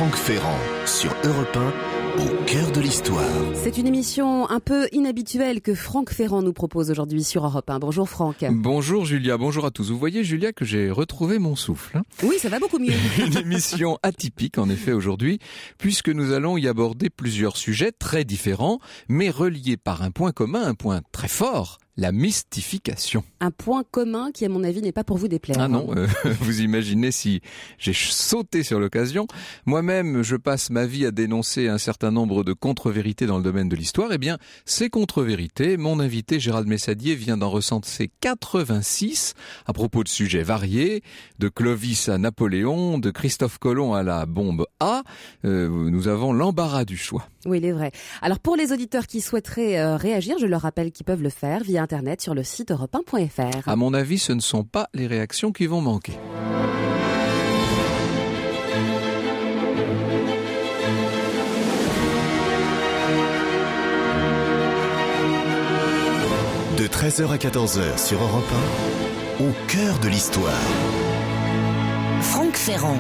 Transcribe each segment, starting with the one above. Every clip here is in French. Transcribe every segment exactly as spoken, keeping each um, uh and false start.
Franck Ferrand sur Europe un, au cœur de l'histoire. C'est une émission un peu inhabituelle que Franck Ferrand nous propose aujourd'hui sur Europe un. Bonjour Franck. Bonjour Julia, bonjour à tous. Vous voyez Julia que j'ai retrouvé mon souffle. Hein oui, ça va beaucoup mieux. Une émission atypique en effet aujourd'hui, puisque nous allons y aborder plusieurs sujets très différents, mais reliés par un point commun, un point très fort. La mystification. Un point commun qui, à mon avis, n'est pas pour vous déplaire. Ah non, euh, vous imaginez si j'ai sauté sur l'occasion. Moi-même, je passe ma vie à dénoncer un certain nombre de contre-vérités dans le domaine de l'histoire. Eh bien, ces contre-vérités, mon invité Gérald Messadier vient d'en recenser quatre-vingt-six à propos de sujets variés, de Clovis à Napoléon, de Christophe Colomb à la bombe A. Euh, nous avons l'embarras du choix. Oui, il est vrai. Alors, pour les auditeurs qui souhaiteraient euh, réagir, je leur rappelle qu'ils peuvent le faire via Internet sur le site europe un point f r. À mon avis, ce ne sont pas les réactions qui vont manquer. De treize heures à quatorze heures sur Europe un, au cœur de l'histoire. Franck Ferrand.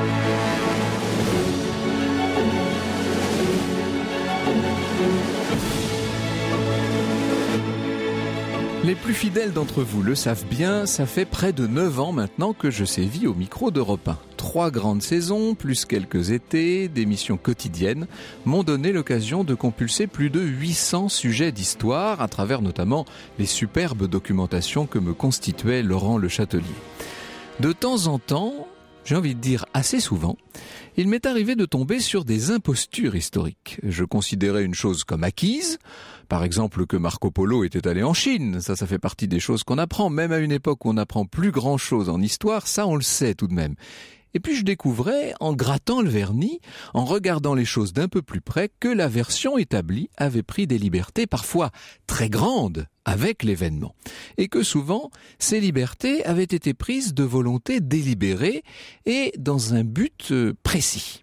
Les plus fidèles d'entre vous le savent bien, ça fait près de neuf ans maintenant que je sévis au micro d'Europe un. Trois grandes saisons, plus quelques étés, d'émissions quotidiennes, m'ont donné l'occasion de compulser plus de huit cents sujets d'histoire, à travers notamment les superbes documentations que me constituait Laurent Le Chatelier. De temps en temps, j'ai envie de dire assez souvent, il m'est arrivé de tomber sur des impostures historiques. Je considérais une chose comme acquise, par exemple que Marco Polo était allé en Chine, ça ça fait partie des choses qu'on apprend, même à une époque où on n'apprend plus grand chose en histoire, ça on le sait tout de même. Et puis je découvrais, en grattant le vernis, en regardant les choses d'un peu plus près, que la version établie avait pris des libertés parfois très grandes avec l'événement. Et que souvent, ces libertés avaient été prises de volonté délibérée et dans un but précis.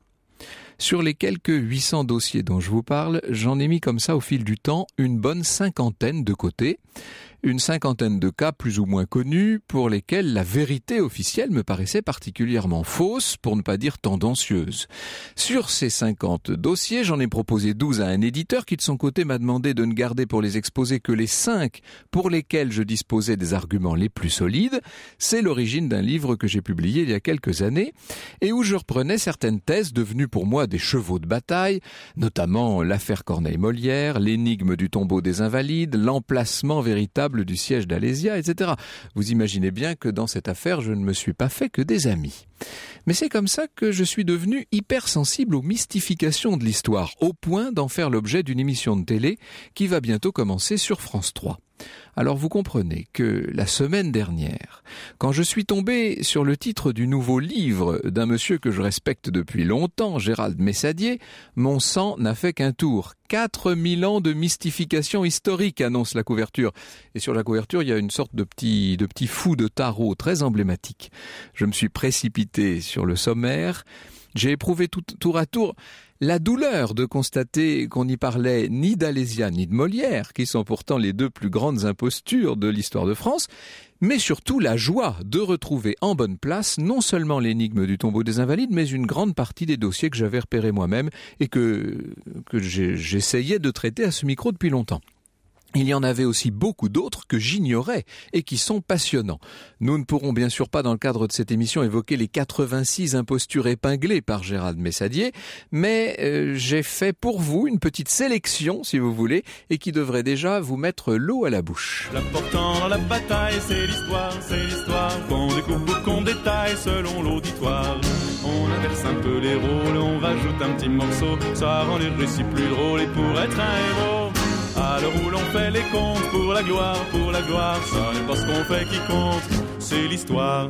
Sur les quelques huit cents dossiers dont je vous parle, j'en ai mis comme ça au fil du temps une bonne cinquantaine de côté. Une cinquantaine de cas plus ou moins connus pour lesquels la vérité officielle me paraissait particulièrement fausse, pour ne pas dire tendancieuse. Sur ces cinquante dossiers, j'en ai proposé douze à un éditeur qui de son côté m'a demandé de ne garder pour les exposer que les cinq pour lesquels je disposais des arguments les plus solides. C'est l'origine d'un livre que j'ai publié il y a quelques années et où je reprenais certaines thèses devenues pour moi des chevaux de bataille, notamment l'affaire Corneille-Molière, l'énigme du tombeau des Invalides, l'emplacement véritable du siège d'Alésia, et cetera. Vous imaginez bien que dans cette affaire, je ne me suis pas fait que des amis. Mais c'est comme ça que je suis devenu hypersensible aux mystifications de l'histoire, au point d'en faire l'objet d'une émission de télé qui va bientôt commencer sur France trois. Alors vous comprenez que la semaine dernière, quand je suis tombé sur le titre du nouveau livre d'un monsieur que je respecte depuis longtemps, Gérald Messadier, mon sang n'a fait qu'un tour. quatre mille ans de mystification historique, annonce la couverture. Et sur la couverture, il y a une sorte de petit, de petit fou de tarot très emblématique. Je me suis précipité sur le sommaire. J'ai éprouvé tout, tour à tour la douleur de constater qu'on n'y parlait ni d'Alésia ni de Molière, qui sont pourtant les deux plus grandes impostures de l'histoire de France, mais surtout la joie de retrouver en bonne place non seulement l'énigme du tombeau des Invalides, mais une grande partie des dossiers que j'avais repérés moi-même et que, que j'ai, j'essayais de traiter à ce micro depuis longtemps. Il y en avait aussi beaucoup d'autres que j'ignorais et qui sont passionnants. Nous ne pourrons bien sûr pas dans le cadre de cette émission évoquer les quatre-vingt-six impostures épinglées par Gérald Messadier, mais euh, j'ai fait pour vous une petite sélection, si vous voulez, et qui devrait déjà vous mettre l'eau à la bouche. L'important dans la bataille, c'est l'histoire, c'est l'histoire qu'on découpe ou qu'on détaille selon l'auditoire. On inverse un peu les rôles, on rajoute un petit morceau, ça rend les récits plus drôles et pour être un héros. À l'heure où l'on fait les comptes, pour la gloire, pour la gloire, ça n'est pas ce qu'on fait qui compte, c'est l'histoire.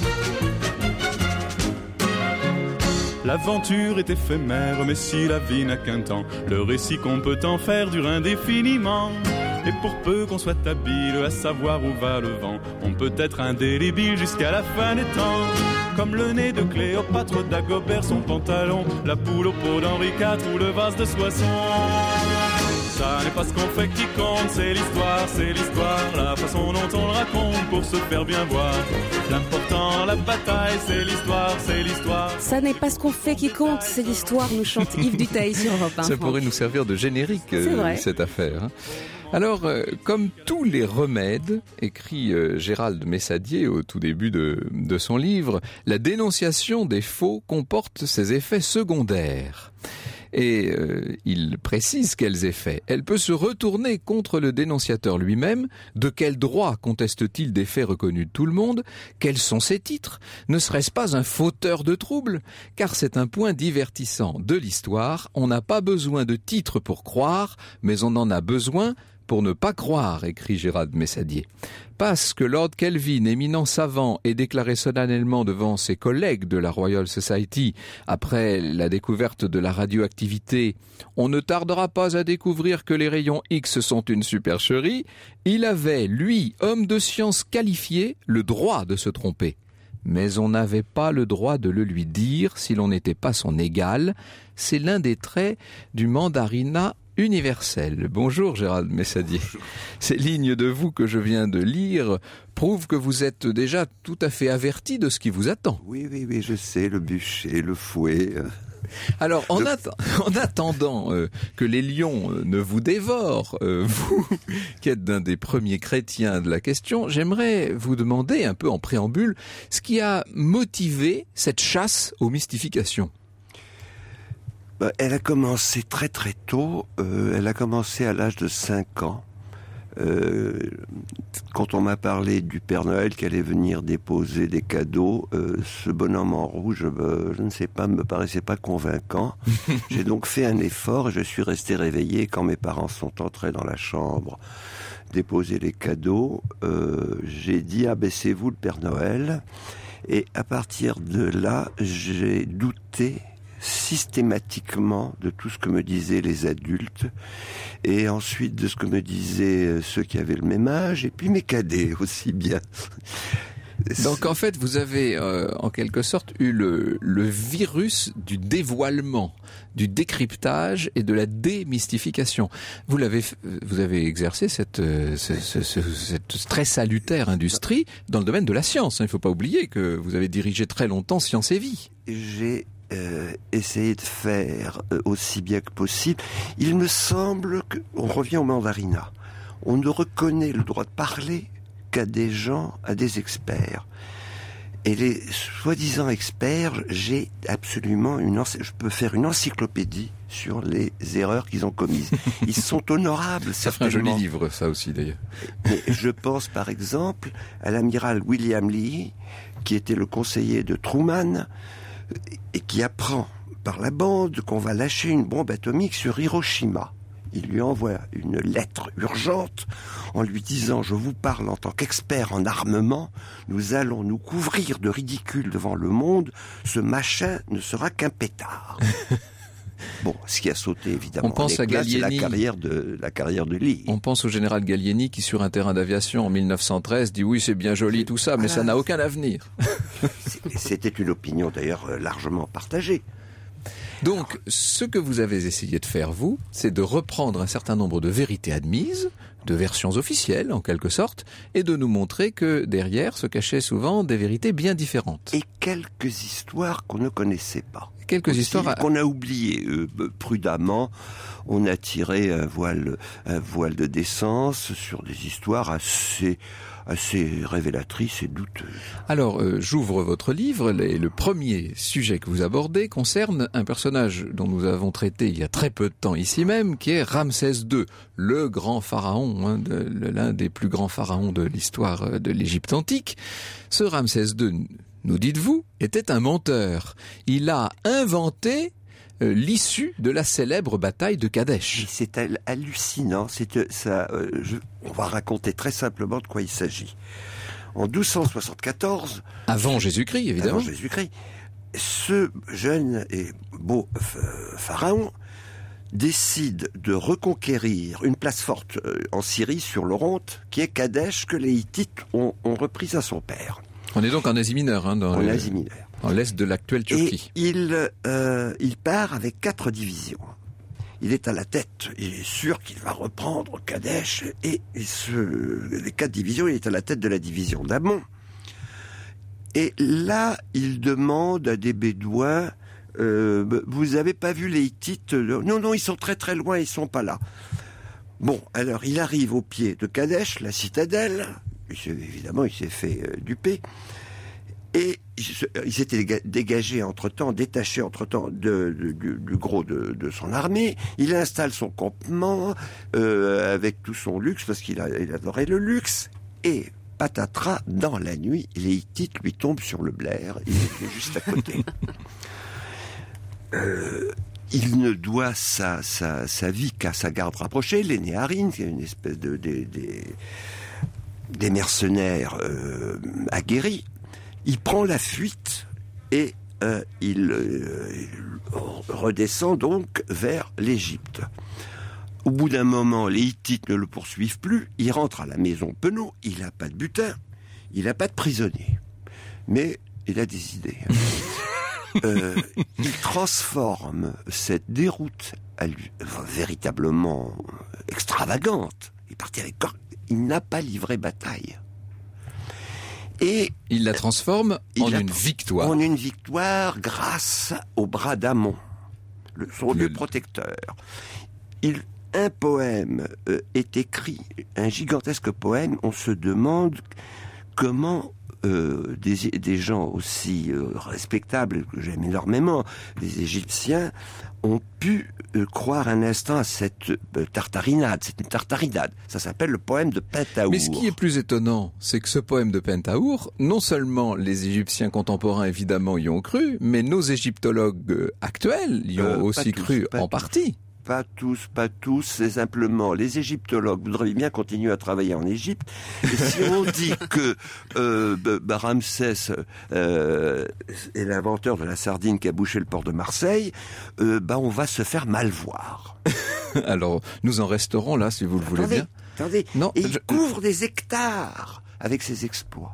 L'aventure est éphémère, mais si la vie n'a qu'un temps, le récit qu'on peut en faire dure indéfiniment. Et pour peu qu'on soit habile à savoir où va le vent, on peut être indélébile jusqu'à la fin des temps. Comme le nez de Cléopâtre, d'Agobert, son pantalon, la poule au pot d'Henri quatre ou le vase de Soissons. Ça n'est pas ce qu'on fait qui compte, c'est l'histoire, c'est l'histoire, la façon dont on le raconte pour se faire bien voir. L'important temps, la bataille, c'est l'histoire, c'est l'histoire. Ça n'est pas ce qu'on fait qui compte, c'est l'histoire, nous chante Yves Duteil sur Europe un. Ça pourrait nous servir de générique, euh, cette affaire. Hein. Alors, euh, comme tous les remèdes, écrit euh, Gérald Messadier au tout début de, de son livre, la dénonciation des faux comporte ses effets secondaires. Et euh, il précise quels effets. Elle peut se retourner contre le dénonciateur lui-même. De quel droit conteste-t-il des faits reconnus de tout le monde? Quels sont ses titres? Ne serait-ce pas un fauteur de troubles? Car c'est un point divertissant de l'histoire. On n'a pas besoin de titres pour croire, mais on en a besoin pour ne pas croire, écrit Gérald Messadier. Parce que Lord Kelvin, éminent savant, est déclaré solennellement devant ses collègues de la Royal Society après la découverte de la radioactivité, on ne tardera pas à découvrir que les rayons X sont une supercherie, il avait, lui, homme de science qualifié, le droit de se tromper. Mais on n'avait pas le droit de le lui dire si l'on n'était pas son égal. C'est l'un des traits du mandarinat universel. Bonjour Gérald Messadier. Bonjour. Ces lignes de vous que je viens de lire prouvent que vous êtes déjà tout à fait averti de ce qui vous attend. Oui, oui, oui, je sais, le bûcher, le fouet. Euh... Alors, en, att- en attendant euh, que les lions euh, ne vous dévorent, euh, vous qui êtes d'un des premiers chrétiens de la question, j'aimerais vous demander un peu en préambule ce qui a motivé cette chasse aux mystifications. Elle a commencé très très tôt, euh, elle a commencé à l'âge de cinq ans. Euh, quand on m'a parlé du Père Noël qui allait venir déposer des cadeaux, euh, ce bonhomme en rouge, euh, je ne sais pas, me paraissait pas convaincant. J'ai donc fait un effort et je suis resté réveillé quand mes parents sont entrés dans la chambre déposer les cadeaux. Euh, j'ai dit, ah ben c'est vous le Père Noël. Et à partir de là, j'ai douté systématiquement de tout ce que me disaient les adultes et ensuite de ce que me disaient ceux qui avaient le même âge et puis mes cadets aussi bien. Donc en fait vous avez euh, en quelque sorte eu le, le virus du dévoilement, du décryptage et de la démystification. Vous l'avez, vous avez exercé cette, ce, ce, ce, cette très salutaire industrie dans le domaine de la science. Il ne faut pas oublier que vous avez dirigé très longtemps Science et Vie. J'ai Euh, essayer de faire euh, aussi bien que possible. Il me semble qu'on revient au mandarinat. On ne reconnaît le droit de parler qu'à des gens, à des experts. Et les soi-disant experts, j'ai absolument une, je peux faire une encyclopédie sur les erreurs qu'ils ont commises. Ils sont honorables, ça ferait un joli livre, ça aussi d'ailleurs. Mais je pense par exemple à l'amiral William Lee, qui était le conseiller de Truman, et qui apprend par la bande qu'on va lâcher une bombe atomique sur Hiroshima. Il lui envoie une lettre urgente en lui disant « Je vous parle en tant qu'expert en armement, nous allons nous couvrir de ridicule devant le monde, ce machin ne sera qu'un pétard. » Bon, ce qui a sauté évidemment. On pense à Gallieni. C'est la carrière de la carrière de Lee. On pense au général Gallieni qui, sur un terrain d'aviation en mille neuf cent treize, dit oui, c'est bien joli tout ça, mais voilà. Ça n'a aucun avenir. C'était une opinion d'ailleurs largement partagée. Donc, ce que vous avez essayé de faire, vous, c'est de reprendre un certain nombre de vérités admises, de versions officielles, en quelque sorte, et de nous montrer que derrière se cachaient souvent des vérités bien différentes. Et quelques histoires qu'on ne connaissait pas. Quelques aussi, histoires à... qu'on a oubliées euh, prudemment. On a tiré un voile, un voile de décence sur des histoires assez... assez révélatrice et douteuse. Alors, euh, j'ouvre votre livre et le premier sujet que vous abordez concerne un personnage dont nous avons traité il y a très peu de temps ici même, qui est Ramsès deux, le grand pharaon, hein, de, l'un des plus grands pharaons de l'histoire de l'Égypte antique. Ce Ramsès deux, nous dites-vous, était un menteur. Il a inventé Euh, l'issue de la célèbre bataille de Kadesh. C'est hallucinant. C'est, ça, euh, je, on va raconter très simplement de quoi il s'agit. En douze cent soixante-quatorze... Avant Jésus-Christ, évidemment. Avant Jésus-Christ. Ce jeune et beau euh, pharaon décide de reconquérir une place forte euh, en Syrie, sur l'Oronte, qui est Kadesh, que les Hittites ont, ont reprise à son père. On est donc en Asie mineure. Hein, dans en le... Asie mineure. En l'est de l'actuelle Turquie. Et il, euh, il part avec quatre divisions. Il est à la tête, il est sûr qu'il va reprendre Kadesh, et ce, les quatre divisions, il est à la tête de la division d'Amon. Et là, il demande à des Bédouins, euh, vous avez pas vu les Hittites? Non, non, ils sont très très loin, ils sont pas là. Bon, alors il arrive au pied de Kadesh, la citadelle. Évidemment, il s'est fait euh, duper. Et il s'était dégagé entre-temps, détaché entre-temps de, de, du, du gros de, de son armée. Il installe son campement euh, avec tout son luxe, parce qu'il a, il adorait le luxe. Et patatras, dans la nuit, les Hittites lui tombent sur le Blair. Il était juste à côté. euh, il ne doit sa, sa, sa vie qu'à sa garde rapprochée, les Néharines, qui est une espèce de... de, de des mercenaires euh, aguerris. Il prend la fuite et euh, il, euh, il redescend donc vers l'Égypte. Au bout d'un moment, les Hittites ne le poursuivent plus. Il rentre à la maison Penaud. Il n'a pas de butin. Il n'a pas de prisonnier. Mais il a des idées. euh, il transforme cette déroute à lui, véritablement extravagante. Il partit avec... Il n'a pas livré bataille. Et il la transforme en une tra- victoire. En une victoire grâce au bras d'Amon, le, son dieu protecteur. Il, un poème euh, est écrit, un gigantesque poème. On se demande comment euh, des, des gens aussi euh, respectables, que j'aime énormément, les Égyptiens, ont pu euh, croire un instant à cette euh, tartarinade. C'est une tartarinade. Ça s'appelle le poème de Pentahour. Mais ce qui est plus étonnant, c'est que ce poème de Pentahour, non seulement les Égyptiens contemporains évidemment y ont cru, mais nos égyptologues actuels y ont euh, aussi tous, cru en tous. partie. Pas tous, pas tous, c'est simplement les égyptologues voudraient bien continuer à travailler en Égypte. Et si on dit que euh, bah, Ramsès euh, est l'inventeur de la sardine qui a bouché le port de Marseille, euh, bah on va se faire mal voir. Alors, nous en resterons là, si vous le voulez attendez, bien. Attendez, non, et je... il couvre des hectares avec ses exploits.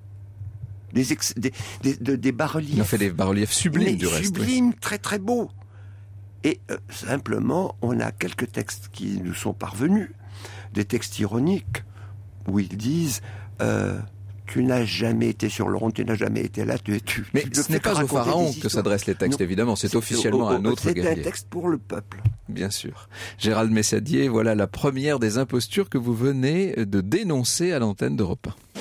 Des, ex, des, des, des, des bas-reliefs. Il a fait des bas-reliefs sublimes, Mais du reste. Sublimes, oui. Très très beaux. Et euh, simplement, on a quelques textes qui nous sont parvenus, des textes ironiques, où ils disent euh, « Tu n'as jamais été sur le Rhône, tu n'as jamais été là, tu es tu. » Mais ce n'est pas au pharaon que s'adressent les textes, non, évidemment, c'est, c'est officiellement au, au, un autre c'est guerrier. C'est un texte pour le peuple. Bien sûr. Gérald Messadier, voilà la première des impostures que vous venez de dénoncer à l'antenne d'Europe un.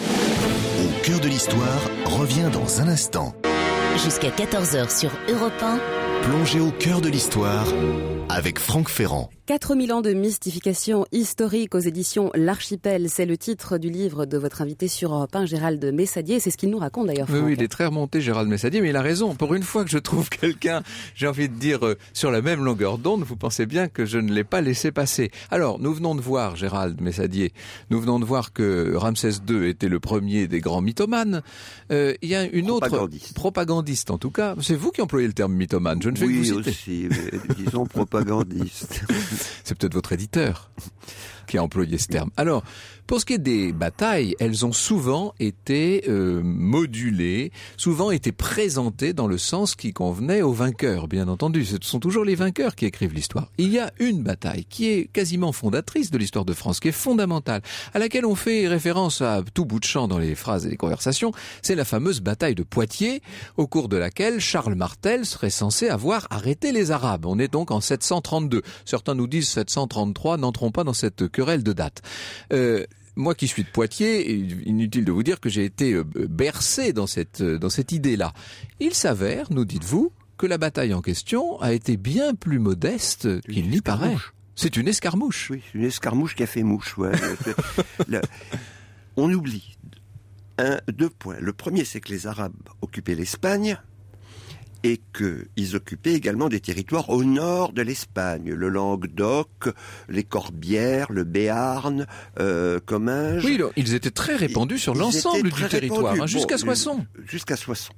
Au cœur de l'histoire revient dans un instant. Jusqu'à quatorze heures sur Europe un. Plongez au cœur de l'histoire avec Franck Ferrand. quatre mille ans de mystification historique aux éditions L'Archipel, c'est le titre du livre de votre invité sur Europe un, Gérald Messadier. C'est ce qu'il nous raconte d'ailleurs, Franck. Oui, oui, il est très remonté, Gérald Messadier, mais il a raison. Pour une fois que je trouve quelqu'un, j'ai envie de dire, euh, sur la même longueur d'onde, vous pensez bien que je ne l'ai pas laissé passer. Alors, nous venons de voir, Gérald Messadier, nous venons de voir que Ramsès deux était le premier des grands mythomanes. Euh, il y a une autre... Propagandiste, en tout cas. C'est vous qui employez le terme mythomane, je ne fais oui, que vous citer. Aussi, mais disons propagandiste. C'est peut-être votre éditeur qui a employé ce terme. Alors, pour ce qui est des batailles, elles ont souvent été euh, modulées, souvent été présentées dans le sens qui convenait aux vainqueurs, bien entendu. Ce sont toujours les vainqueurs qui écrivent l'histoire. Il y a une bataille qui est quasiment fondatrice de l'histoire de France, qui est fondamentale, à laquelle on fait référence à tout bout de champ dans les phrases et les conversations. C'est la fameuse bataille de Poitiers, au cours de laquelle Charles Martel serait censé avoir arrêté les Arabes. On est donc en sept cent trente-deux. Certains nous disent sept cent trente-trois, n'entrons pas dans cette querelle de date. Euh, Moi qui suis de Poitiers, inutile de vous dire que j'ai été bercé dans cette, dans cette idée-là. Il s'avère, nous dites-vous, que la bataille en question a été bien plus modeste qu'il n'y paraît. C'est une escarmouche. Oui, c'est une escarmouche qui a fait mouche. Ouais. Le, on oublie un, deux points. Le premier, c'est que les Arabes occupaient l'Espagne et qu'ils occupaient également des territoires au nord de l'Espagne, le Languedoc, les Corbières, le Béarn, euh, Comminges. Oui, ils étaient très répandus sur l'ensemble du territoire, hein, jusqu'à bon, Soissons. Jusqu'à Soissons.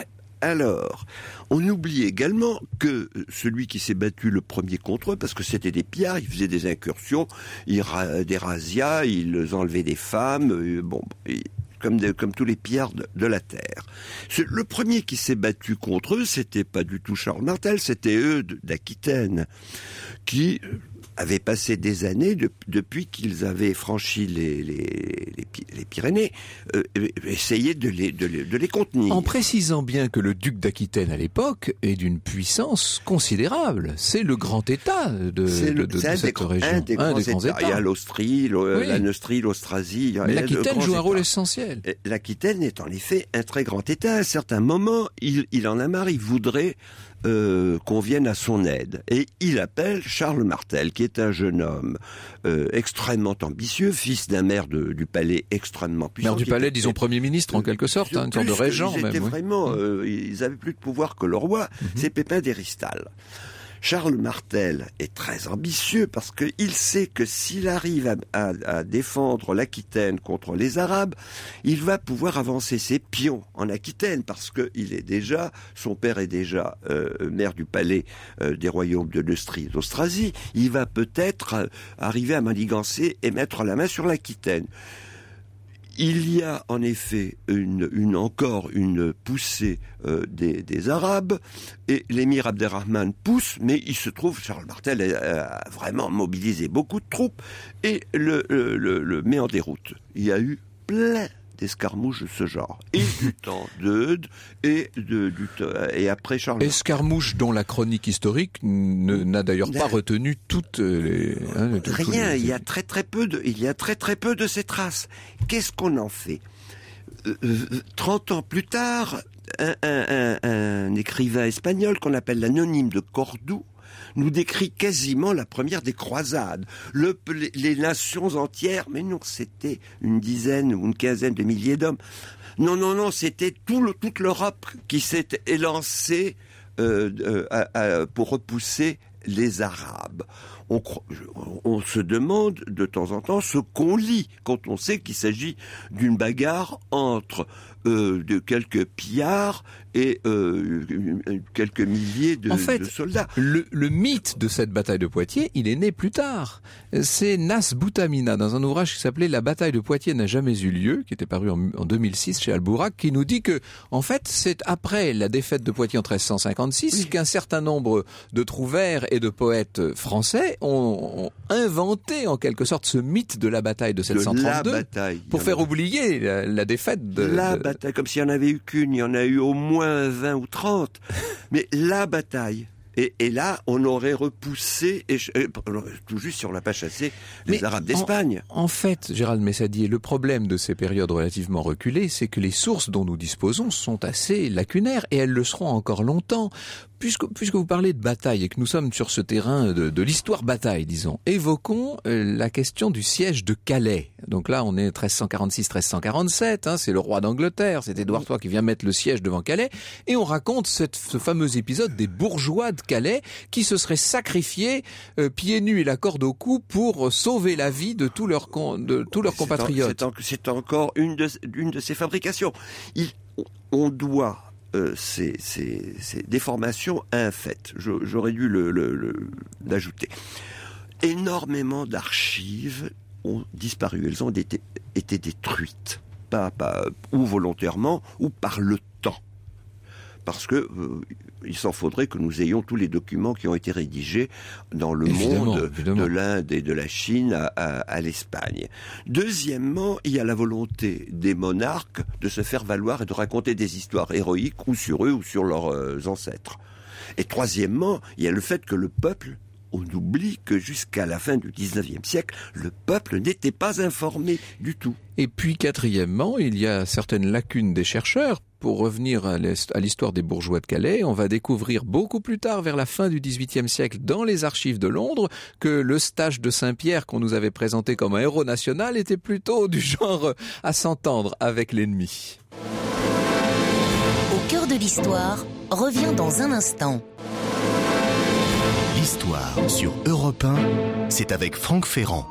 Alors, on oublie également que celui qui s'est battu le premier contre eux, parce que c'était des pillards, ils faisaient des incursions, ils, des razzias, ils enlevaient des femmes, euh, bon... Et, Comme, de, comme tous les pillards de, de la terre. Le premier qui s'est battu contre eux, c'était pas du tout Charles Martel, c'était eux d'Aquitaine, qui avaient passé des années de, depuis qu'ils avaient franchi les, les, les, les Pyrénées, euh, essayer de les, de, les, de les contenir. En précisant bien que le duc d'Aquitaine à l'époque est d'une puissance considérable. C'est le grand État de, c'est le, de, de, c'est de cette des, région. Un des, un grands, des grands États. États. Il y a l'Austrie, le, oui. la Neustrie, l'Austrasie. Mais l'Aquitaine joue un rôle essentiel. L'Aquitaine est en effet un très grand État. À un certain moment, il, il en a marre, il voudrait euh, qu'on vienne à son aide. Et il appelle Charles Martel, qui est un jeune homme euh, extrêmement ambitieux, fils d'un maire de, du palais extrêmement puissant. Maire du palais, disons Premier ministre en quelque sorte, hein, une sorte de régent ils même. Étaient oui. vraiment, euh, ils avaient plus de pouvoir que le roi. Mm-hmm. C'est Pépin d'Héristal. Charles Martel est très ambitieux parce qu'il sait que s'il arrive à, à, à défendre l'Aquitaine contre les Arabes, il va pouvoir avancer ses pions en Aquitaine parce que il est déjà, son père est déjà euh, maire du palais euh, des royaumes de Neustrie et d'Austrasie. Il va peut-être euh, arriver à manigancer et mettre la main sur l'Aquitaine. Il y a en effet une, une encore une poussée euh, des, des Arabes et l'émir Abderrahman pousse, mais il se trouve Charles Martel a, a vraiment mobilisé beaucoup de troupes et le, le, le, le met en déroute. Il y a eu plein d'escarmouches de ce genre, et du temps d'Eudes, et, de, du, et après Charles Escarmouches dont la chronique historique ne, n'a d'ailleurs pas retenu toutes les... Hein, Rien, les... il y a très très peu de, il y a très très peu de ces traces. Qu'est-ce qu'on en fait ? Trente ans plus tard, un, un, un, un écrivain espagnol qu'on appelle l'anonyme de Cordoue nous décrit quasiment la première des croisades. Le, les, les nations entières, mais non, c'était une dizaine ou une quinzaine de milliers d'hommes. Non, non, non, c'était tout le, toute l'Europe qui s'est élancée euh, euh, à, à, pour repousser les Arabes. On, on se demande de temps en temps ce qu'on lit quand on sait qu'il s'agit d'une bagarre entre euh, de quelques pillards et euh, quelques milliers de, en fait, de soldats. Le, le mythe de cette bataille de Poitiers, il est né plus tard. C'est Nas Boutamina, dans un ouvrage qui s'appelait « La bataille de Poitiers n'a jamais eu lieu », qui était paru en, en deux mille six chez Albourak, qui nous dit que, en fait, c'est après la défaite de Poitiers en treize cent cinquante-six oui. qu'un certain nombre de trouvères et de poètes français ont, ont inventé, en quelque sorte, ce mythe de la bataille de sept cent trente-deux la bataille, pour faire a... oublier la, la défaite de... La de... bataille, comme s'il n'y en avait eu qu'une, il y en a eu au moins vingt ou trente. Mais la bataille. Et, et là, on aurait repoussé, et, et, tout juste si on n'a pas chassé les Mais Arabes d'Espagne. En, en fait, Gérald Messadier, le problème de ces périodes relativement reculées, c'est que les sources dont nous disposons sont assez lacunaires, et elles le seront encore longtemps. Puisque, puisque vous parlez de bataille et que nous sommes sur ce terrain de, de l'histoire bataille, disons, évoquons euh, la question du siège de Calais. Donc là, on est treize cent quarante-six treize cent quarante-sept, hein, c'est le roi d'Angleterre, c'est Édouard trois qui vient mettre le siège devant Calais, et on raconte cette, ce fameux épisode des bourgeois de Calais qui se seraient sacrifiés euh, pieds nus et la corde au cou pour sauver la vie de tous leurs, de tous leurs compatriotes. C'est, en, c'est, en, c'est encore une de, une de ces fabrications. Il, on doit... Euh, ces, ces, ces déformations à un fait. Je, j'aurais dû le, le, le, l'ajouter. Énormément d'archives ont disparu. Elles ont été, été détruites. Pas, pas, ou volontairement, ou par le temps. Parce que euh, il s'en faudrait que nous ayons tous les documents qui ont été rédigés dans le évidemment, monde évidemment. de l'Inde et de la Chine à, à, à l'Espagne. Deuxièmement, il y a la volonté des monarques de se faire valoir et de raconter des histoires héroïques ou sur eux ou sur leurs euh, ancêtres. Et troisièmement, il y a le fait que le peuple, on oublie que jusqu'à la fin du dix-neuvième siècle, le peuple n'était pas informé du tout. Et puis quatrièmement, il y a certaines lacunes des chercheurs. Pour revenir à l'histoire des bourgeois de Calais, on va découvrir beaucoup plus tard, vers la fin du dix-huitième siècle, dans les archives de Londres, que l'Eustache de Saint-Pierre, qu'on nous avait présenté comme un héros national, était plutôt du genre à s'entendre avec l'ennemi. Au cœur de l'histoire, revient dans un instant. L'histoire sur Europe un, c'est avec Franck Ferrand.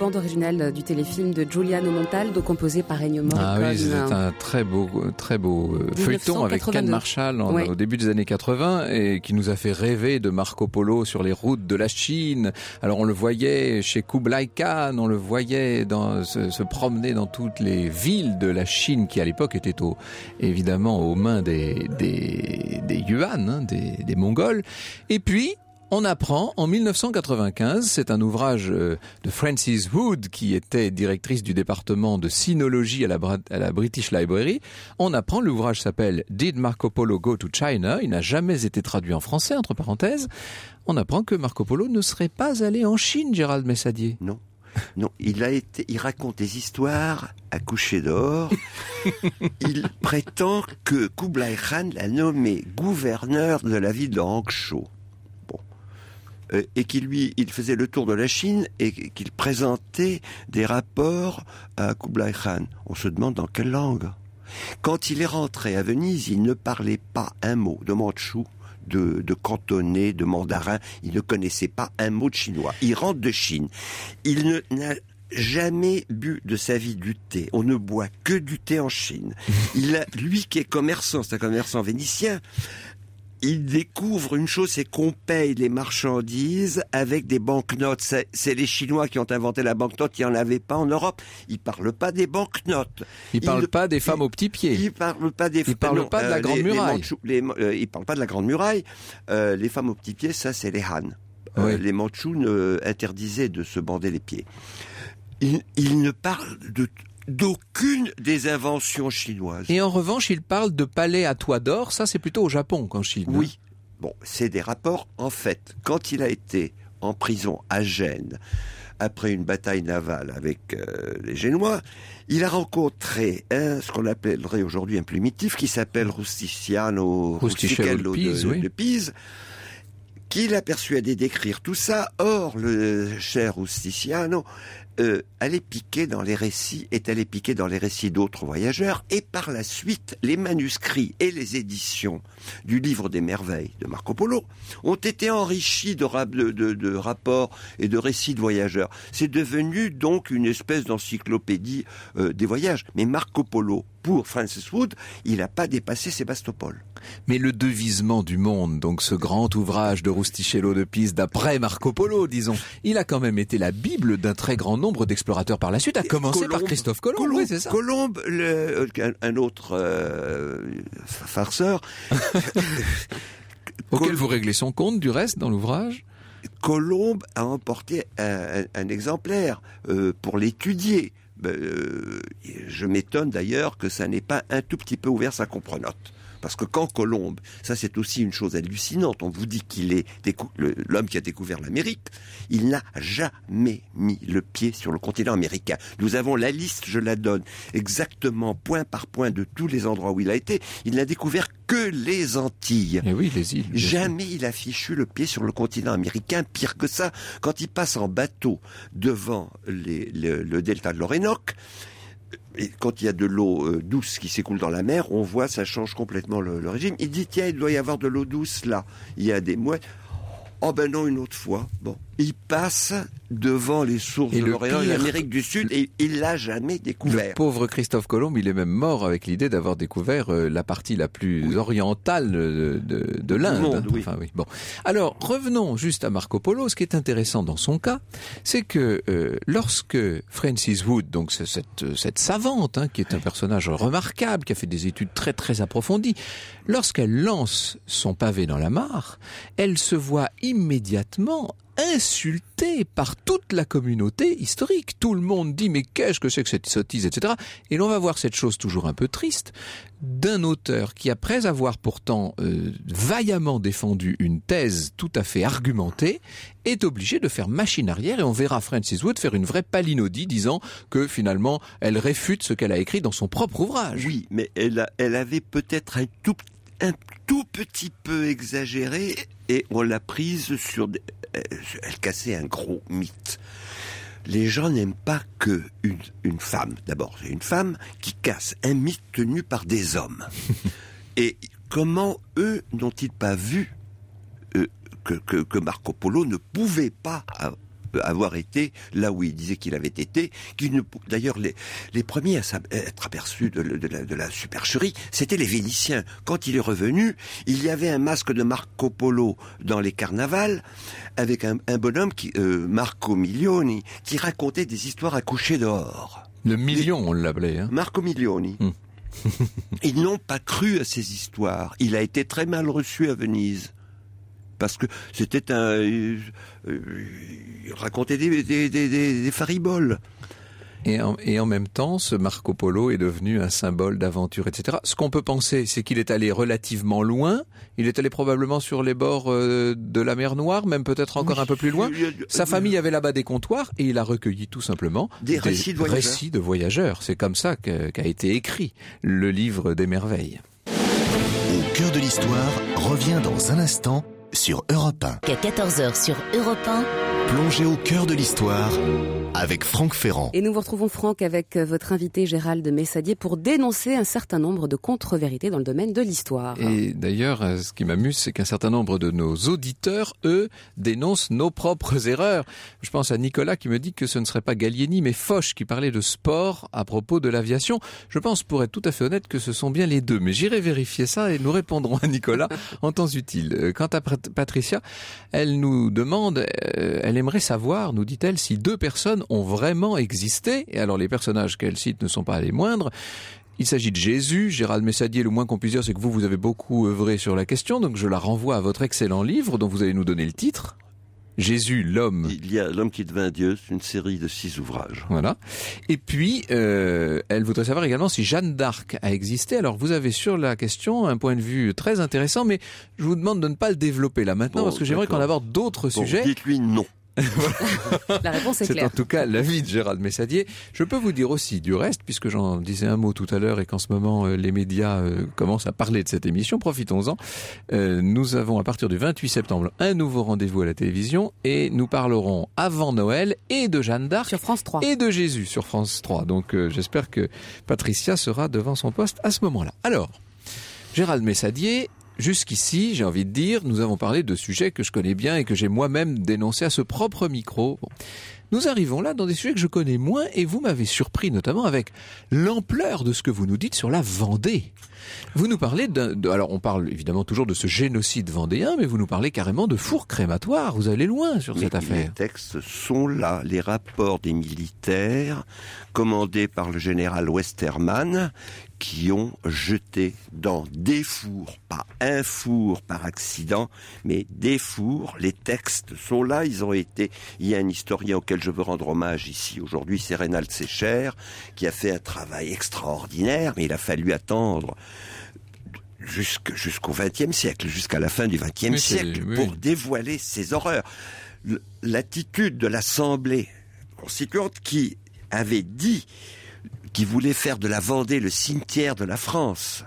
bande originale du téléfilm de Giuliano Montaldo, composé par Ennio Morricone. Ah oui, c'était un très beau, très beau feuilleton avec Ken Marshall en, oui. au début des années quatre-vingts et qui nous a fait rêver de Marco Polo sur les routes de la Chine. Alors on le voyait chez Kublai Khan, on le voyait dans, se, se promener dans toutes les villes de la Chine qui à l'époque étaient au, évidemment aux mains des, des, des Yuan, hein, des, des Mongols. Et puis, on apprend en mille neuf cent quatre-vingt-quinze, c'est un ouvrage de Frances Wood qui était directrice du département de sinologie à la, à la British Library. On apprend, l'ouvrage s'appelle Did Marco Polo Go to China? Il n'a jamais été traduit en français, entre parenthèses. On apprend que Marco Polo ne serait pas allé en Chine, Gérald Messadier. Non. Non, il a été, il raconte des histoires à coucher dehors. Il prétend que Kublai Khan l'a nommé gouverneur de la ville de Hangzhou. Et qu'il lui, il faisait le tour de la Chine et qu'il présentait des rapports à Kublai Khan. On se demande dans quelle langue. Quand il est rentré à Venise, il ne parlait pas un mot de mandchou, de, de cantonais, de mandarin. Il ne connaissait pas un mot de chinois. Il rentre de Chine. Il ne, n'a jamais bu de sa vie du thé. On ne boit que du thé en Chine. Il a, lui qui est commerçant, c'est un commerçant vénitien, il découvre une chose, c'est qu'on paye les marchandises avec des banknotes. C'est, c'est les Chinois qui ont inventé la banknote, il n'y en avait pas en Europe. Ils parlent pas des banknotes. Ils ne parlent pas des femmes il, aux petits pieds. Ils parlent pas des Ils parlent non, pas de la euh, Grande les, Muraille. Les Manchous, les, euh, ils parlent pas de la Grande Muraille. Euh, les femmes aux petits pieds, ça c'est les Han. Euh, oui. Les Mandchous ne, interdisaient de se bander les pieds. Ils, ils ne parlent de d'aucune des inventions chinoises. Et en revanche, il parle de palais à toit d'or, ça c'est plutôt au Japon qu'en Chine. Oui, bon, c'est des rapports. En fait, quand il a été en prison à Gênes, après une bataille navale avec euh, les Génois, il a rencontré un, ce qu'on appellerait aujourd'hui un plumitif, qui s'appelle Rusticiano Rustichello de Pise, de, oui. de Pise, qui l'a persuadé d'écrire tout ça. Or, le cher Rusticiano euh, allait piquer dans les récits, est allé piquer dans les récits d'autres voyageurs, et par la suite, les manuscrits et les éditions du livre des merveilles de Marco Polo ont été enrichis de, ra- de, de, de rapports et de récits de voyageurs. C'est devenu donc une espèce d'encyclopédie euh, des voyages. Mais Marco Polo, pour Frances Wood, il n'a pas dépassé Sébastopol. Mais le devisement du monde, donc ce grand ouvrage de Rustichello de Pise d'après Marco Polo, disons, il a quand même été la Bible d'un très grand nombre d'explorateurs par la suite, à commencer Colombe, par Christophe Colomb. Colomb, oui, c'est ça. Colomb, le, un, un autre euh, farceur. Auquel Col- vous réglez son compte, du reste, dans l'ouvrage. Colomb a emporté un, un, un exemplaire euh, pour l'étudier. Euh, je m'étonne d'ailleurs que ça n'ait pas un tout petit peu ouvert sa comprenote. Parce que quand Colomb, ça c'est aussi une chose hallucinante, on vous dit qu'il est décou- le, l'homme qui a découvert l'Amérique, il n'a jamais mis le pied sur le continent américain. Nous avons la liste, je la donne, exactement point par point de tous les endroits où il a été. Il n'a découvert que les Antilles. Et oui, les îles. Jamais il a fichu le pied sur le continent américain. Pire que ça, quand il passe en bateau devant les, le, le delta de l'Orénoque, et quand il y a de l'eau euh, douce qui s'écoule dans la mer, on voit, ça change complètement le, le régime. Il dit, tiens, il doit y avoir de l'eau douce là. Il y a des mouettes. Oh ben non, une autre fois. Bon, il passe devant les sources et de l'Orient et pire, l'Amérique du Sud et il l'a jamais découvert. Le pauvre Christophe Colomb, il est même mort avec l'idée d'avoir découvert euh, la partie la plus oui. orientale de, de, de l'Inde. Monde, oui. Enfin, oui. Bon. Alors, revenons juste à Marco Polo. Ce qui est intéressant dans son cas, c'est que euh, lorsque Frances Wood, donc c'est cette, cette savante, hein, qui est un personnage remarquable, qui a fait des études très très approfondies, lorsqu'elle lance son pavé dans la mare, elle se voit immédiatement insulté par toute la communauté historique. Tout le monde dit mais qu'est-ce que c'est que cette sottise, et cetera. Et l'on va voir cette chose toujours un peu triste d'un auteur qui, après avoir pourtant euh, vaillamment défendu une thèse tout à fait argumentée, est obligé de faire machine arrière, et on verra Frances Wood faire une vraie palinodie disant que finalement elle réfute ce qu'elle a écrit dans son propre ouvrage. Oui, mais elle, a, elle avait peut-être un tout, un tout petit peu exagéré et on l'a prise sur... Des, elle cassait un gros mythe. Les gens n'aiment pas que une, une femme, d'abord, c'est une femme qui casse un mythe tenu par des hommes. Et comment eux n'ont-ils pas vu euh, que, que, que Marco Polo ne pouvait pas avoir été là où il disait qu'il avait été. Qu'il ne, d'ailleurs, les, les premiers à être aperçus de, de, de, la, de la supercherie, c'était les Vénitiens. Quand il est revenu, il y avait un masque de Marco Polo dans les carnavals, avec un, un bonhomme, qui, euh, Marco Milioni, qui racontait des histoires à coucher dehors. Le million, on l'appelait. Hein. Marco Milioni. Hum. Ils n'ont pas cru à ces histoires. Il a été très mal reçu à Venise. Parce que c'était un... Euh, euh, il racontait des, des, des, des, des fariboles. Et en, et en même temps, ce Marco Polo est devenu un symbole d'aventure, et cetera. Ce qu'on peut penser, c'est qu'il est allé relativement loin. Il est allé probablement sur les bords euh, de la mer Noire, même peut-être encore oui, un peu plus loin. Sa famille avait là-bas des comptoirs et il a recueilli tout simplement des, des récits, de voyageurs. récits de voyageurs. C'est comme ça que, qu'a été écrit le livre des merveilles. Au cœur de l'histoire revient dans un instant sur Europe un. Qu'à quatorze heures sur Europe un. Plongez au cœur de l'histoire avec Franck Ferrand. Et nous vous retrouvons, Franck, avec votre invité Gérald Messadier pour dénoncer un certain nombre de contre-vérités dans le domaine de l'histoire. Et d'ailleurs, ce qui m'amuse, c'est qu'un certain nombre de nos auditeurs, eux, dénoncent nos propres erreurs. Je pense à Nicolas qui me dit que ce ne serait pas Gallieni, mais Foch qui parlait de sport à propos de l'aviation. Je pense, pour être tout à fait honnête, que ce sont bien les deux. Mais j'irai vérifier ça et nous répondrons à Nicolas en temps utile. Quant à Patricia, elle nous demande, elle aimerait savoir, nous dit-elle, si deux personnes ont vraiment existé. Et alors les personnages qu'elle cite ne sont pas les moindres. Il s'agit de Jésus. Gérald Messadier, le moins qu'on puisse dire, c'est que vous, vous avez beaucoup œuvré sur la question, donc je la renvoie à votre excellent livre dont vous allez nous donner le titre. Jésus, l'homme. Il y a L'homme qui devint Dieu, c'est une série de six ouvrages. Voilà. Et puis, euh, elle voudrait savoir également si Jeanne d'Arc a existé. Alors, vous avez sur la question un point de vue très intéressant, mais je vous demande de ne pas le développer là maintenant, bon, parce que j'aimerais qu'on aborde d'autres bon, sujets. Dites-lui non. La réponse est, c'est claire. C'est en tout cas l'avis de Gérald Messadier. Je peux vous dire aussi du reste, puisque j'en disais un mot tout à l'heure et qu'en ce moment euh, les médias euh, commencent à parler de cette émission, profitons-en. Euh, nous avons à partir du vingt-huit septembre un nouveau rendez-vous à la télévision et nous parlerons avant Noël et de Jeanne d'Arc sur France trois et de Jésus sur France trois. Donc euh, j'espère que Patricia sera devant son poste à ce moment-là. Alors, Gérald Messadier, jusqu'ici, j'ai envie de dire, nous avons parlé de sujets que je connais bien et que j'ai moi-même dénoncé à ce propre micro. Bon. Nous arrivons là dans des sujets que je connais moins et vous m'avez surpris notamment avec l'ampleur de ce que vous nous dites sur la Vendée. Vous nous parlez d'un, de, alors on parle évidemment toujours de ce génocide vendéen, mais vous nous parlez carrément de four crématoire. Vous allez loin sur mais cette affaire. Les textes sont là, les rapports des militaires commandés par le général Westermann qui ont jeté dans des fours, pas un four par accident, mais des fours. Les textes sont là, ils ont été... Il y a un historien auquel je veux rendre hommage ici aujourd'hui, c'est Reynald Secher, qui a fait un travail extraordinaire, mais il a fallu attendre jusqu', jusqu'au vingtième siècle, jusqu'à la fin du vingtième siècle, oui. pour dévoiler ces horreurs. L'attitude de l'Assemblée constituante qui avait dit qui voulait faire de la Vendée le cimetière de la France.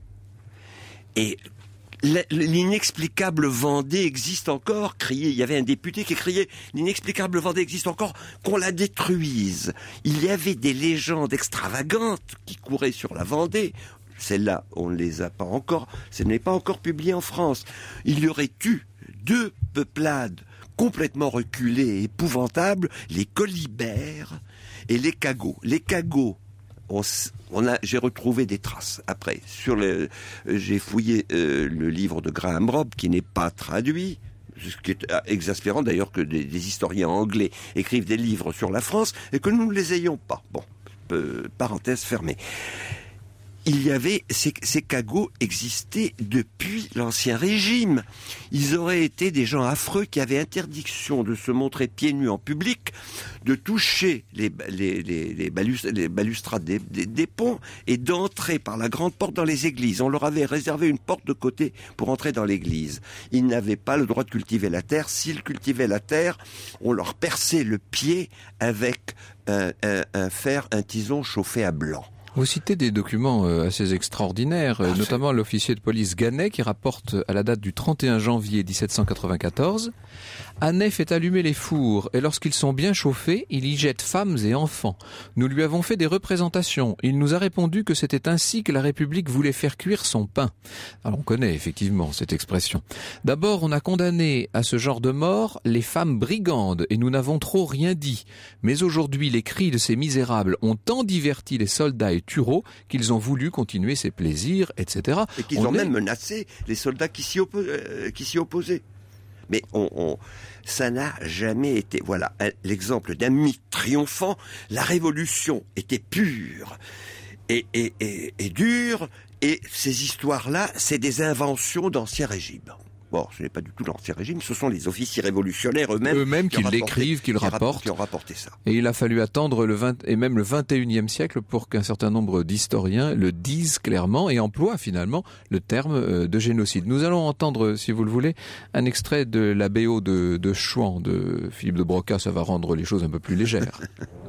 Et l'inexplicable Vendée existe encore, criait, il y avait un député qui criait « L'inexplicable Vendée existe encore, qu'on la détruise ». Il y avait des légendes extravagantes qui couraient sur la Vendée. Celles-là, on ne les a pas encore, ce n'est pas encore publié en France. Il y aurait eu deux peuplades complètement reculées et épouvantables, les Colibères et les Cagots. Les Cagots, On, on a, j'ai retrouvé des traces après. Sur le, j'ai fouillé euh, le livre de Graham Robb qui n'est pas traduit, ce qui est exaspérant d'ailleurs que des, des historiens anglais écrivent des livres sur la France et que nous ne les ayons pas. Bon, euh, parenthèse fermée. Il y avait, ces, ces cagots existaient depuis l'Ancien Régime. Ils auraient été des gens affreux qui avaient interdiction de se montrer pieds nus en public, de toucher les, les, les, les, balus, les balustrades des, des, des ponts et d'entrer par la grande porte dans les églises. On leur avait réservé une porte de côté pour entrer dans l'église. Ils n'avaient pas le droit de cultiver la terre. S'ils cultivaient la terre, on leur perçait le pied avec un, un, un fer, un tison chauffé à blanc. Vous citez des documents assez extraordinaires, ah, notamment c'est... l'officier de police Gannet qui rapporte à la date du trente et un janvier dix-sept cent quatre-vingt-quatorze « Anet fait allumer les fours et lorsqu'ils sont bien chauffés, il y jette femmes et enfants. Nous lui avons fait des représentations. Il nous a répondu que c'était ainsi que la République voulait faire cuire son pain. » Alors on connaît effectivement cette expression. « D'abord, on a condamné à ce genre de mort les femmes brigandes et nous n'avons trop rien dit. Mais aujourd'hui, les cris de ces misérables ont tant diverti les soldats et Turreau qu'ils ont voulu continuer ces plaisirs, et cetera. Et qu'ils on ont est... même menacé les soldats qui s'y, oppo- euh, qui s'y opposaient. Mais on, on, ça n'a jamais été... Voilà, un, l'exemple d'un mythe triomphant. La révolution était pure et, et, et, et dure, et ces histoires-là, c'est des inventions d'anciens régimes. Bon, ce n'est pas du tout l'Ancien Régime, ce sont les officiers révolutionnaires eux-mêmes, eux-mêmes qui, qui l'écrivent, qui le rapportent, qui ont rapporté ça. Et il a fallu attendre le vingt et même le vingt et unième siècle pour qu'un certain nombre d'historiens le disent clairement et emploient finalement le terme de génocide. Nous allons entendre, si vous le voulez, un extrait de la B O de, de Chouan de Philippe de Broca. Ça va rendre les choses un peu plus légères.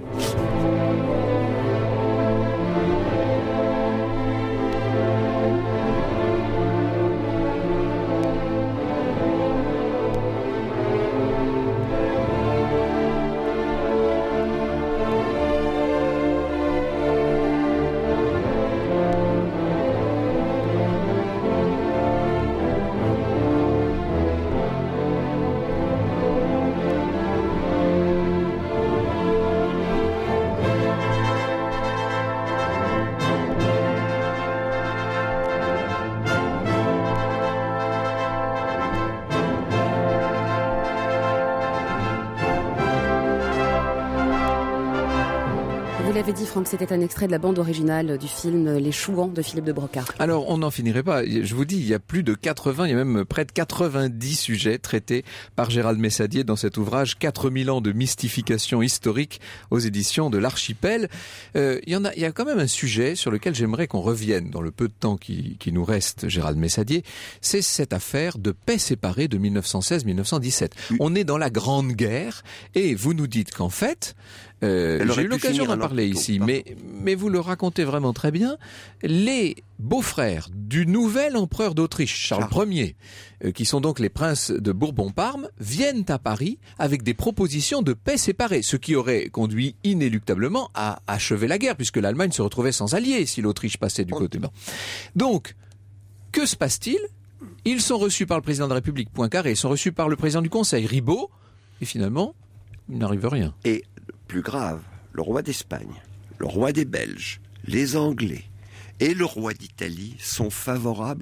Vous l'avez dit, Franck, c'était un extrait de la bande originale du film Les Chouans de Philippe de Broca. Alors, on n'en finirait pas. Je vous dis, il y a plus de quatre-vingts, il y a même près de quatre-vingt-dix sujets traités par Gérald Messadier dans cet ouvrage quatre mille ans de mystification historique aux éditions de l'Archipel. Euh, il y en a, il y a quand même un sujet sur lequel j'aimerais qu'on revienne dans le peu de temps qui, qui nous reste, Gérald Messadier. C'est cette affaire de paix séparée de mille neuf cent seize à mille neuf cent dix-sept. Oui. On est dans la Grande Guerre et vous nous dites qu'en fait, Euh, j'ai eu l'occasion d'en parler ici, mais, mais vous le racontez vraiment très bien. Les beaux-frères du nouvel empereur d'Autriche, Charles Ier, euh, qui sont donc les princes de Bourbon-Parme, viennent à Paris avec des propositions de paix séparée, ce qui aurait conduit inéluctablement à achever la guerre, puisque l'Allemagne se retrouvait sans alliés si l'Autriche passait du côté bas. Donc, que se passe-t-il ? Ils sont reçus par le président de la République, Poincaré, ils sont reçus par le président du Conseil, Ribot, et finalement, il n'arrive rien. Et plus grave, le roi d'Espagne, le roi des Belges, les Anglais et le roi d'Italie sont favorables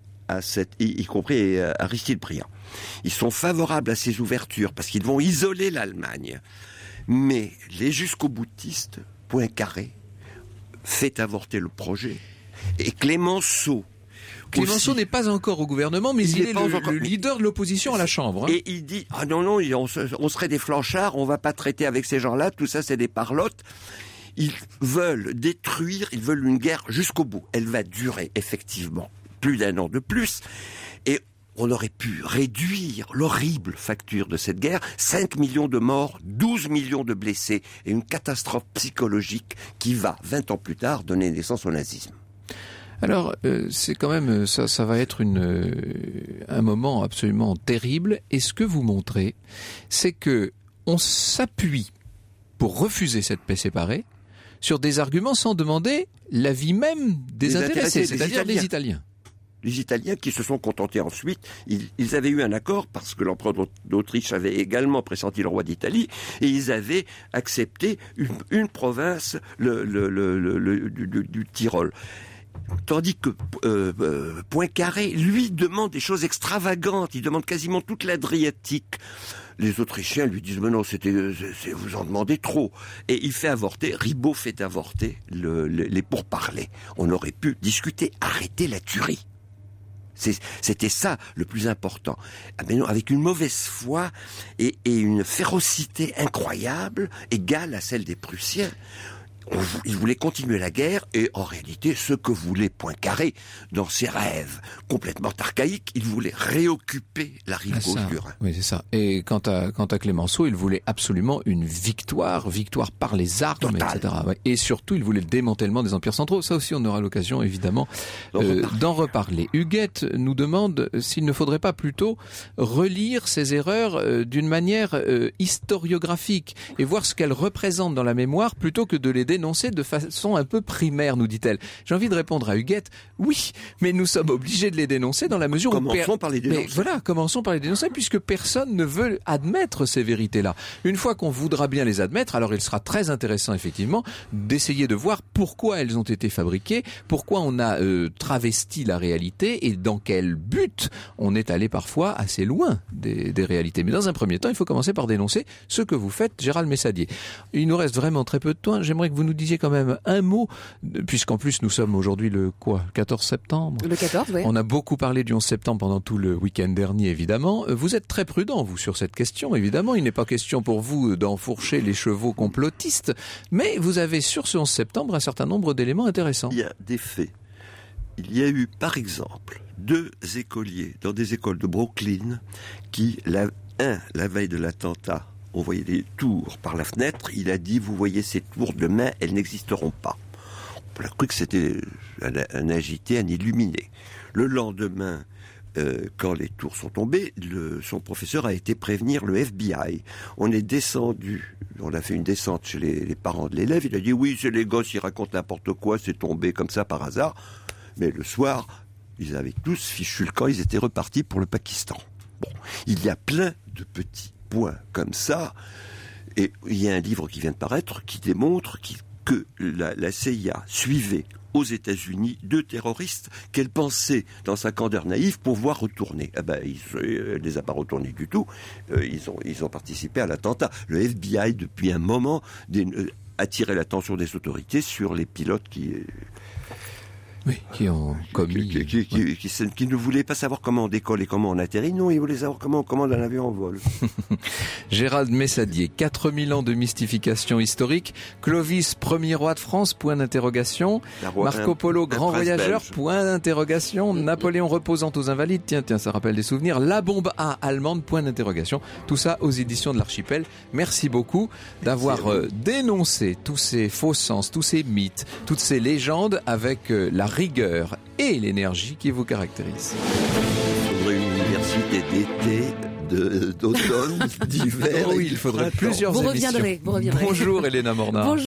à cette, y, y compris Aristide Briand. Ils sont favorables à ces ouvertures parce qu'ils vont isoler l'Allemagne. Mais les jusqu'au-boutistes, Poincaré, fait avorter le projet. Et Clémenceau, Clémenceau aussi, n'est pas encore au gouvernement, mais il, il est, est le, encore, le leader de l'opposition à la Chambre. Hein. Et il dit, ah non, non, on, on serait des flanchards, on va pas traiter avec ces gens-là, tout ça c'est des parlottes. Ils veulent détruire, ils veulent une guerre jusqu'au bout. Elle va durer effectivement plus d'un an de plus. Et on aurait pu réduire l'horrible facture de cette guerre, cinq millions de morts, douze millions de blessés, et une catastrophe psychologique qui va, vingt ans plus tard, donner naissance au nazisme. Alors, euh, c'est quand même, ça, ça va être une, euh, un moment absolument terrible. Et ce que vous montrez, c'est que on s'appuie pour refuser cette paix séparée sur des arguments sans demander l'avis même des les intéressés, c'est-à-dire des Italiens. Les Italiens qui se sont contentés ensuite, ils, ils avaient eu un accord parce que l'empereur d'Autriche avait également pressenti le roi d'Italie et ils avaient accepté une, une province, le, le, le, le, le du, du, du Tyrol. Tandis que euh, euh, Poincaré, lui, demande des choses extravagantes. Il demande quasiment toute l'Adriatique. Les Autrichiens lui disent « Mais non, c'était, c'est, vous en demandez trop ». Et il fait avorter, Ribot fait avorter le, le, les pourparlers. On aurait pu discuter, arrêter la tuerie. C'est, c'était ça le plus important. Ah ben non, avec une mauvaise foi et, et une férocité incroyable, égale à celle des Prussiens. on, il voulait continuer la guerre et en réalité, ce que voulait Poincaré dans ses rêves complètement archaïques, il voulait réoccuper la rive Ah, gauche ça. du Rhin. Oui, c'est ça. Et quant à, quant à Clémenceau, il voulait absolument une victoire, victoire par les armes, Total. et cetera. Ouais. Et surtout, il voulait le démantèlement des empires centraux. Ça aussi, on aura l'occasion, évidemment, D'en euh, reparler. d'en reparler. Huguette nous demande s'il ne faudrait pas plutôt relire ces erreurs euh, d'une manière euh, historiographique et voir ce qu'elles représentent dans la mémoire plutôt que de les dénoncer de façon un peu primaire, nous dit-elle. J'ai envie de répondre à Huguette, oui, mais nous sommes obligés de les dénoncer dans la mesure où... Commençons par les Mais dénoncer. voilà, commençons par les dénoncer, puisque personne ne veut admettre ces vérités-là. Une fois qu'on voudra bien les admettre, alors il sera très intéressant, effectivement, d'essayer de voir pourquoi elles ont été fabriquées, pourquoi on a euh, travesti la réalité et dans quel but on est allé parfois assez loin des, des réalités. Mais dans un premier temps, il faut commencer par dénoncer ce que vous faites, Gérald Messadier. Il nous reste vraiment très peu de temps. J'aimerais que vous nous disiez quand même un mot, puisqu'en plus nous sommes aujourd'hui le quoi, quatorze septembre. Le quatorze, oui. On a beaucoup parlé du onze septembre pendant tout le week-end dernier, évidemment. Vous êtes très prudent, vous, sur cette question, évidemment. Il n'est pas question pour vous d'enfourcher les chevaux complotistes, mais vous avez sur ce onze septembre un certain nombre d'éléments intéressants. Il y a des faits. Il y a eu, par exemple, deux écoliers dans des écoles de Brooklyn qui, la, un, la veille de l'attentat, on voyait des tours par la fenêtre. Il a dit, vous voyez ces tours, demain, elles n'existeront pas. On a cru que c'était un, un agité, un illuminé. Le lendemain, euh, quand les tours sont tombées, le, son professeur a été prévenir le F B I. On est descendu, on a fait une descente chez les, les parents de l'élève. Il a dit, oui, c'est les gosses, ils racontent n'importe quoi, c'est tombé comme ça par hasard. Mais le soir, ils avaient tous fichu le camp, ils étaient repartis pour le Pakistan. Bon, il y a plein de petits points comme ça. Et il y a un livre qui vient de paraître qui démontre qui, que la, la C I A suivait aux États-Unis deux terroristes qu'elle pensait, dans un candeur naïf, pouvoir retourner. Eh ben, ils, elle les a pas retournés du tout. Euh, ils ont, ils ont participé à l'attentat. Le F B I, depuis un moment, des, euh, attirait l'attention des autorités sur les pilotes qui... Euh, Oui, qui ont commis... Qui, qui, qui, Ouais. qui, qui, qui ne voulaient pas savoir comment on décolle et comment on atterrit. Non, ils voulaient savoir comment on commande un avion en vol. Gérald Messadier, quatre mille ans de mystification historique. Clovis, premier roi de France, point d'interrogation. La roi- Marco un- Polo, un grand prince voyageur, belge. point d'interrogation. Napoléon reposant aux invalides, tiens, tiens, ça rappelle des souvenirs. La bombe A allemande, point d'interrogation. Tout ça aux éditions de l'Archipel. Merci beaucoup d'avoir euh, dénoncé tous ces faux sens, tous ces mythes, toutes ces légendes avec euh, la rigueur et l'énergie qui vous caractérisent. Il faudrait une université d'été, de- d'automne, d'hiver. Oh et oui, de il faudrait printemps. plusieurs Vous émissions. reviendrez, vous reviendrez. Bonjour Elena Mornard. Bonjour.